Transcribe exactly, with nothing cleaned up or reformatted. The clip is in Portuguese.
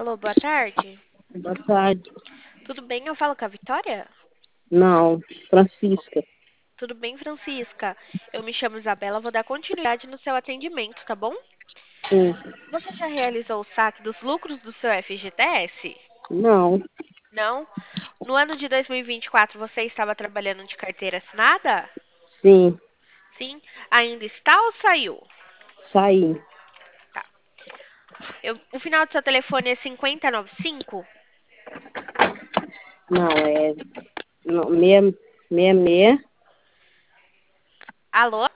Alô, boa tarde. Boa tarde. Tudo bem? Eu falo com a Vitória? Não, Francisca. Tudo bem, Francisca? Eu me chamo Isabela, vou dar continuidade no seu atendimento, tá bom? Sim. Você já realizou o saque dos lucros do seu F G T S? Não, Não? No ano de dois mil e vinte e quatro, você estava trabalhando de carteira assinada? sim, Sim. Ainda está ou saiu? saí. Tá. Eu- o final do seu telefone é cinquenta e noventa e cinco? Não, é não, meia, meia, meia, Alô?